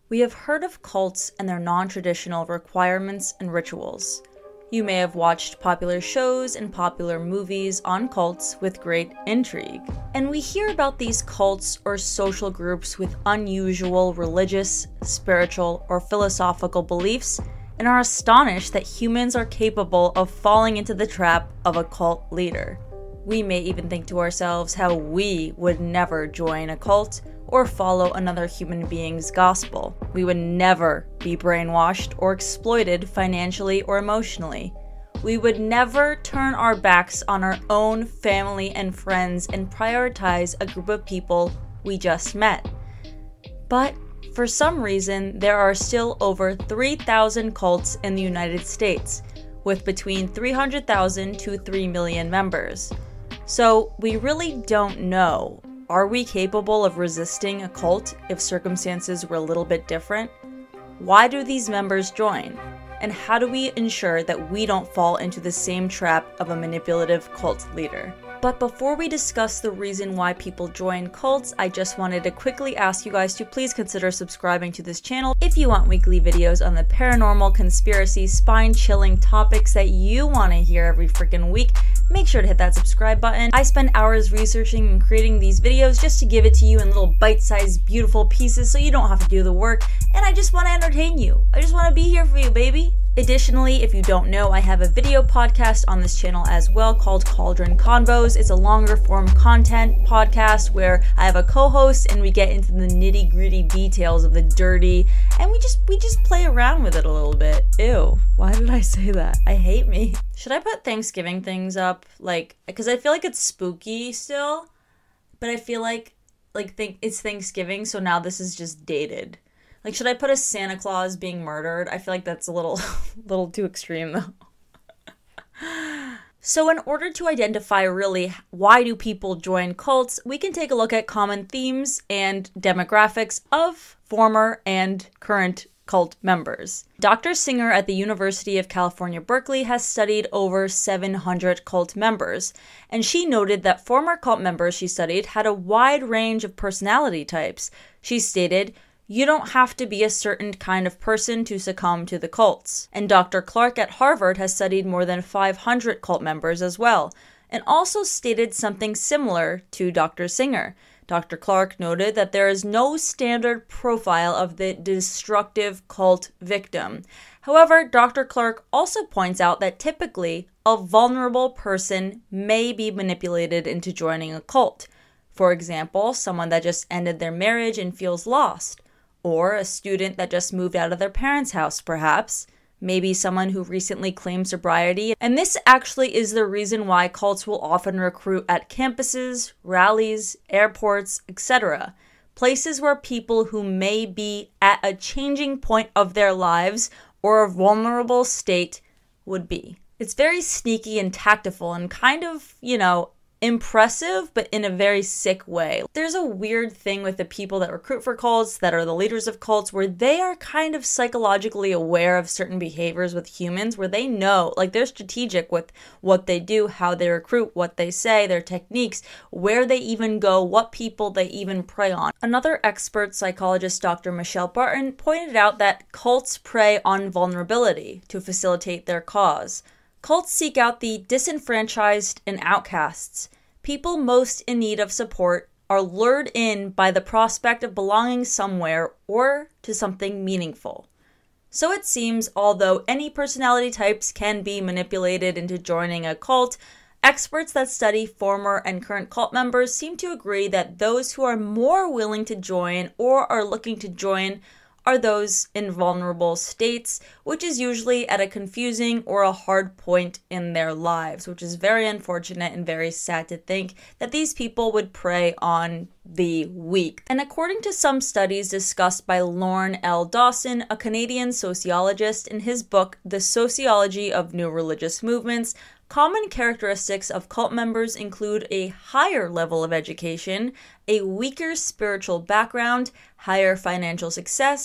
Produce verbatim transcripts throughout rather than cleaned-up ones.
We have heard of cults and their non-traditional requirements and rituals. You may have watched popular shows and popular movies on cults with great intrigue. And we hear about these cults or social groups with unusual religious, spiritual, or philosophical beliefs and are astonished that humans are capable of falling into the trap of a cult leader. We may even think to ourselves how we would never join a cult or follow another human being's gospel. We would never be brainwashed or exploited financially or emotionally. We would never turn our backs on our own family and friends and prioritize a group of people we just met. But for some reason, there are still over three thousand cults in the United States, with between three hundred thousand to three million members. So we really don't know. Are we capable of resisting a cult if circumstances were a little bit different? Why do these members join? And how do we ensure that we don't fall into the same trap of a manipulative cult leader? But before we discuss the reason why people join cults, I just wanted to quickly ask you guys to please consider subscribing to this channel if you want weekly videos on the paranormal, conspiracy, spine-chilling topics that you want to hear every freaking week. Make sure to hit that subscribe button. I spend hours researching and creating these videos just to give it to you in little bite-sized, beautiful pieces so you don't have to do the work, and I just want to entertain you. I just want to be here for you, baby. Additionally, if you don't know, I have a video podcast on this channel as well called Cauldron Convos. It's a longer form content podcast where I have a co-host and we get into the nitty-gritty details of the dirty, and we just we just play around with it a little bit. Ew, why did I say that? I hate me. Should I put Thanksgiving things up? Like, because I feel like it's spooky still, but I feel like like think it's Thanksgiving, so now this is just dated. Like, should I put a Santa Claus being murdered? I feel like that's a little, little too extreme, though. So in order to identify really why do people join cults, we can take a look at common themes and demographics of former and current cult members. Doctor Singer at the University of California, Berkeley has studied over seven hundred cult members, and she noted that former cult members she studied had a wide range of personality types. She stated, "You don't have to be a certain kind of person to succumb to the cults." And Doctor Clark at Harvard has studied more than five hundred cult members as well, and also stated something similar to Doctor Singer. Doctor Clark noted that there is no standard profile of the destructive cult victim. However, Doctor Clark also points out that typically a vulnerable person may be manipulated into joining a cult. For example, someone that just ended their marriage and feels lost. Or a student that just moved out of their parents' house, perhaps. Maybe someone who recently claimed sobriety. And this actually is the reason why cults will often recruit at campuses, rallies, airports, et cetera. Places where people who may be at a changing point of their lives or a vulnerable state would be. It's very sneaky and tactful and kind of, you know, impressive, but in a very sick way. There's a weird thing with the people that recruit for cults, that are the leaders of cults, where they are kind of psychologically aware of certain behaviors with humans, where they know, like they're strategic with what they do, how they recruit, what they say, their techniques, where they even go, what people they even prey on. Another expert psychologist, Doctor Michelle Barton, pointed out that cults prey on vulnerability to facilitate their cause. Cults seek out the disenfranchised and outcasts. People most in need of support are lured in by the prospect of belonging somewhere or to something meaningful. So it seems, although any personality types can be manipulated into joining a cult, experts that study former and current cult members seem to agree that those who are more willing to join or are looking to join are those in vulnerable states, which is usually at a confusing or a hard point in their lives, which is very unfortunate and very sad to think that these people would prey on the weak. And according to some studies discussed by Lorne L. Dawson, a Canadian sociologist, in his book, The Sociology of New Religious Movements, common characteristics of cult members include a higher level of education, a weaker spiritual background, higher financial success,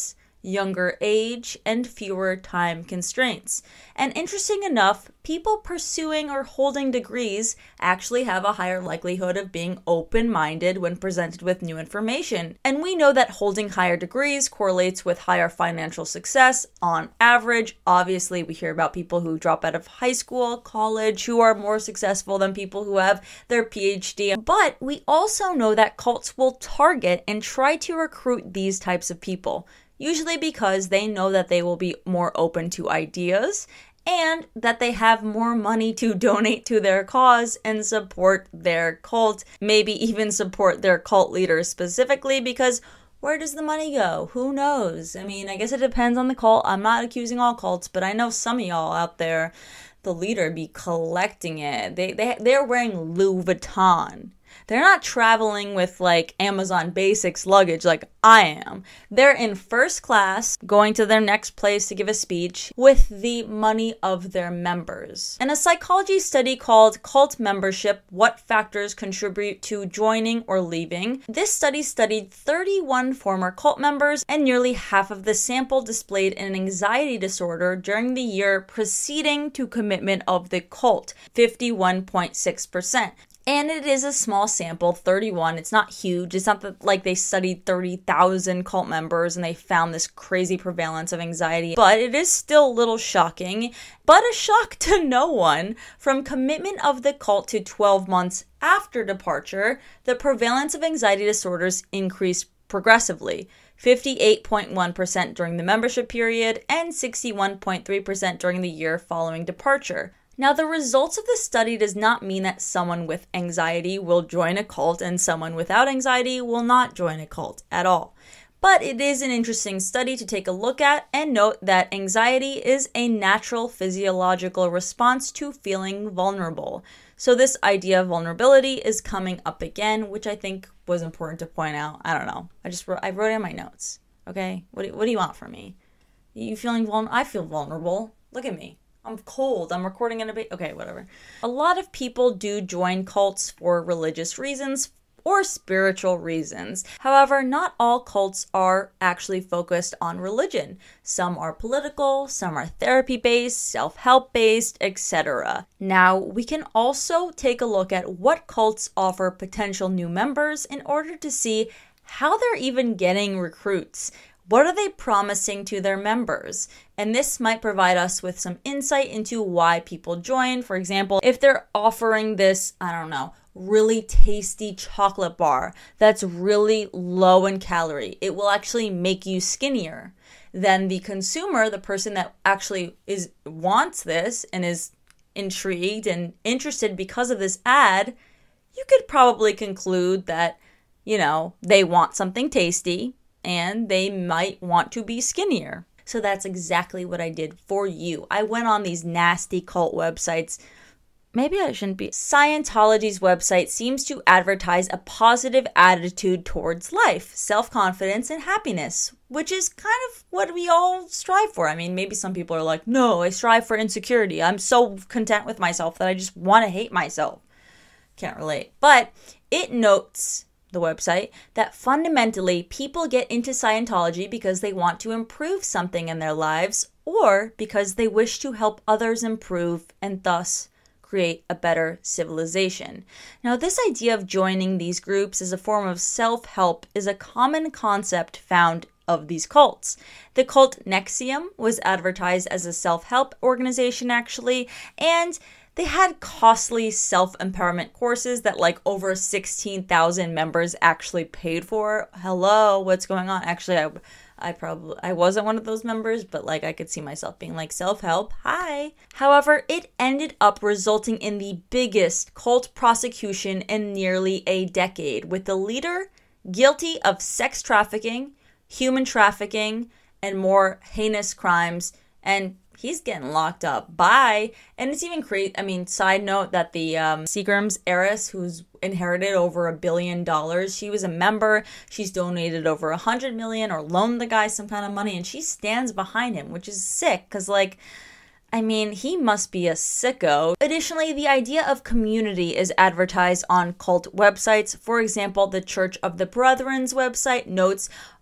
younger age, and fewer time constraints. And interesting enough, people pursuing or holding degrees actually have a higher likelihood of being open-minded when presented with new information. And we know that holding higher degrees correlates with higher financial success on average. Obviously, we hear about people who drop out of high school, college, who are more successful than people who have their P H D. But we also know that cults will target and try to recruit these types of people, usually because they know that they will be more open to ideas and that they have more money to donate to their cause and support their cult, maybe even support their cult leaders specifically, because where does the money go? Who knows? I mean, I guess it depends on the cult. I'm not accusing all cults, but I know some of y'all out there, the leader be collecting it. They, they, they're wearing Louis Vuitton. They're not traveling with like Amazon Basics luggage like I am. They're in first class, going to their next place to give a speech with the money of their members. In a psychology study called Cult Membership, What Factors Contribute to Joining or Leaving, this study studied thirty-one former cult members, and nearly half of the sample displayed an anxiety disorder during the year preceding to commitment of the cult, fifty-one point six percent. And it is a small sample, thirty-one. It's not huge. It's not that, like, they studied thirty thousand cult members and they found this crazy prevalence of anxiety. But it is still a little shocking, but a shock to no one. From commitment of the cult to twelve months after departure, the prevalence of anxiety disorders increased progressively. fifty-eight point one percent during the membership period and sixty-one point three percent during the year following departure. Now, the results of the study does not mean that someone with anxiety will join a cult and someone without anxiety will not join a cult at all. But it is an interesting study to take a look at, and note that anxiety is a natural physiological response to feeling vulnerable. So this idea of vulnerability is coming up again, which I think was important to point out. I don't know. I just wrote, I wrote it in my notes. Okay? What do, what do you want from me? You feeling vulnerable? I feel vulnerable. Look at me. I'm cold. I'm recording in a bit. Okay, whatever. A lot of people do join cults for religious reasons or spiritual reasons. However, not all cults are actually focused on religion. Some are political, some are therapy-based, self-help based, et cetera. Now, we can also take a look at what cults offer potential new members in order to see how they're even getting recruits. What are they promising to their members? And this might provide us with some insight into why people join. For example, if they're offering this, I don't know, really tasty chocolate bar that's really low in calorie, it will actually make you skinnier. Then the consumer, the person that actually is wants this and is intrigued and interested because of this ad, you could probably conclude that, you know, they want something tasty and they might want to be skinnier. So that's exactly what I did for you. I went on these nasty cult websites. Maybe I shouldn't be. Scientology's website seems to advertise a positive attitude towards life, self-confidence, and happiness, which is kind of what we all strive for. I mean, maybe some people are like, no, I strive for insecurity. I'm so content with myself that I just want to hate myself. Can't relate. But it notes, the website, that fundamentally people get into Scientology because they want to improve something in their lives or because they wish to help others improve and thus create a better civilization. Now, this idea of joining these groups as a form of self-help is a common concept found of these cults. The cult N X I V M was advertised as a self-help organization actually, and they had costly self-empowerment courses that like over sixteen thousand members actually paid for. Hello, what's going on? Actually, I, I probably, I wasn't one of those members, but like I could see myself being like self-help, hi. However, it ended up resulting in the biggest cult prosecution in nearly a decade, with the leader guilty of sex trafficking, human trafficking, and more heinous crimes, and he's getting locked up. Bye. And it's even crazy. I mean, side note that the um, Seagram's heiress, who's inherited over a billion dollars, she was a member. She's donated over a hundred million or loaned the guy some kind of money, and she stands behind him, which is sick because, like, I mean, he must be a sicko. Additionally, the idea of community is advertised on cult websites. For example, the Church of the Brethren's website notes,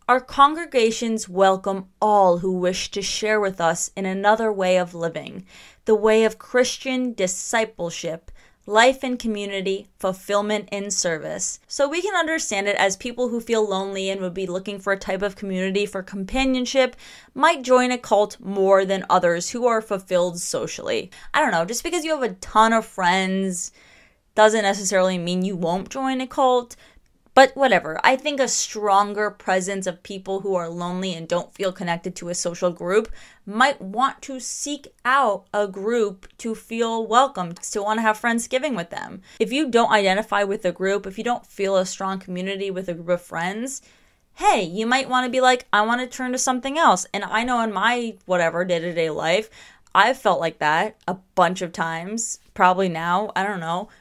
Our congregations welcome all who wish to share with us in another way of living, the way of Christian discipleship, life in community, fulfillment in service. So we can understand it as people who feel lonely and would be looking for a type of community for companionship might join a cult more than others who are fulfilled socially. I don't know, just because you have a ton of friends doesn't necessarily mean you won't join a cult. But whatever, I think a stronger presence of people who are lonely and don't feel connected to a social group might want to seek out a group to feel welcome, to want to have Friendsgiving with them. If you don't identify with a group, if you don't feel a strong community with a group of friends, hey, you might want to be like, I want to turn to something else. And I know in my whatever day-to-day life, I've felt like that a bunch of times, probably now, I don't know.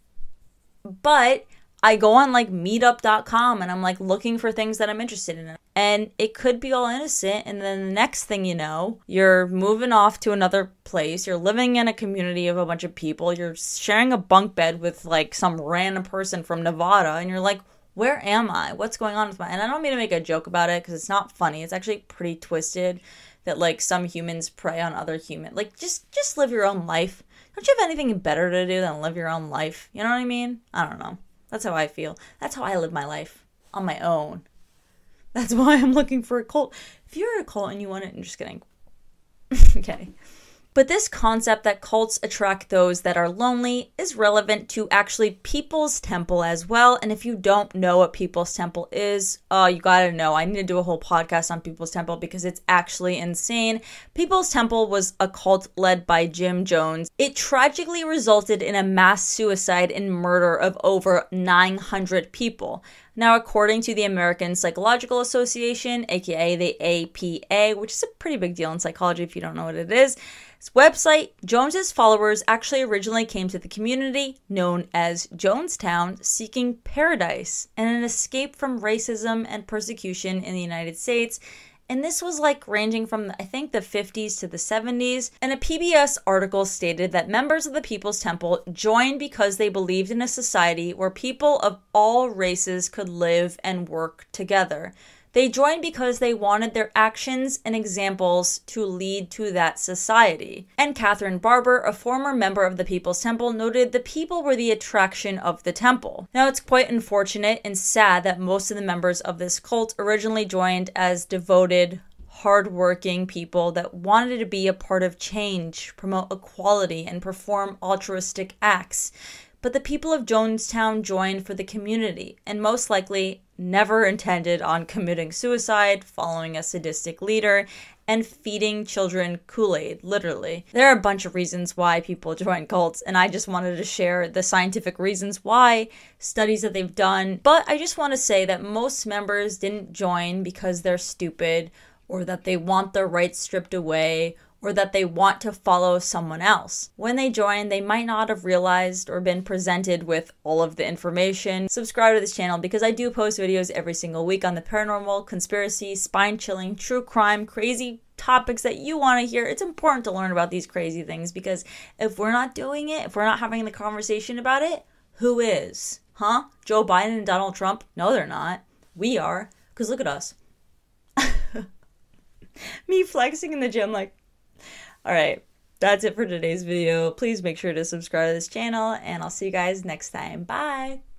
But I go on like meetup dot com and I'm like looking for things that I'm interested in. And it could be all innocent. And then the next thing you know, you're moving off to another place. You're living in a community of a bunch of people. You're sharing a bunk bed with like some random person from Nevada. And you're like, where am I? What's going on with my... And I don't mean to make a joke about it because it's not funny. It's actually pretty twisted that like some humans prey on other humans. Like just, just live your own life. Don't you have anything better to do than live your own life? You know what I mean? I don't know. That's how I feel. That's how I live my life. On my own. That's why I'm looking for a cult. If you're a cult and you want it, I'm just kidding. Okay. But this concept that cults attract those that are lonely is relevant to actually People's Temple as well. And if you don't know what People's Temple is, oh, you gotta know. I need to do a whole podcast on People's Temple because it's actually insane. People's Temple was a cult led by Jim Jones. It tragically resulted in a mass suicide and murder of over nine hundred people. Now, according to the American Psychological Association, aka the A P A, which is a pretty big deal in psychology if you don't know what it is, its website, Jones's followers actually originally came to the community known as Jonestown seeking paradise and an escape from racism and persecution in the United States. And this was like ranging from, I think, the fifties to the seventies. And a P B S article stated that members of the People's Temple joined because they believed in a society where people of all races could live and work together. They joined because they wanted their actions and examples to lead to that society. And Catherine Barber, a former member of the People's Temple, noted the people were the attraction of the temple. Now, it's quite unfortunate and sad that most of the members of this cult originally joined as devoted, hardworking people that wanted to be a part of change, promote equality, and perform altruistic acts. But the people of Jonestown joined for the community, and most likely never intended on committing suicide, following a sadistic leader, and feeding children Kool-Aid, literally. There are a bunch of reasons why people join cults, and I just wanted to share the scientific reasons why, studies that they've done. But I just want to say that most members didn't join because they're stupid, or that they want their rights stripped away, or that they want to follow someone else. When they join, they might not have realized or been presented with all of the information. Subscribe to this channel because I do post videos every single week on the paranormal, conspiracy, spine-chilling, true crime, crazy topics that you want to hear. It's important to learn about these crazy things because if we're not doing it, if we're not having the conversation about it, who is? Huh? Joe Biden and Donald Trump? No, they're not. We are. Because look at us. Me flexing in the gym like, alright, that's it for today's video. Please make sure to subscribe to this channel, and I'll see you guys next time. Bye!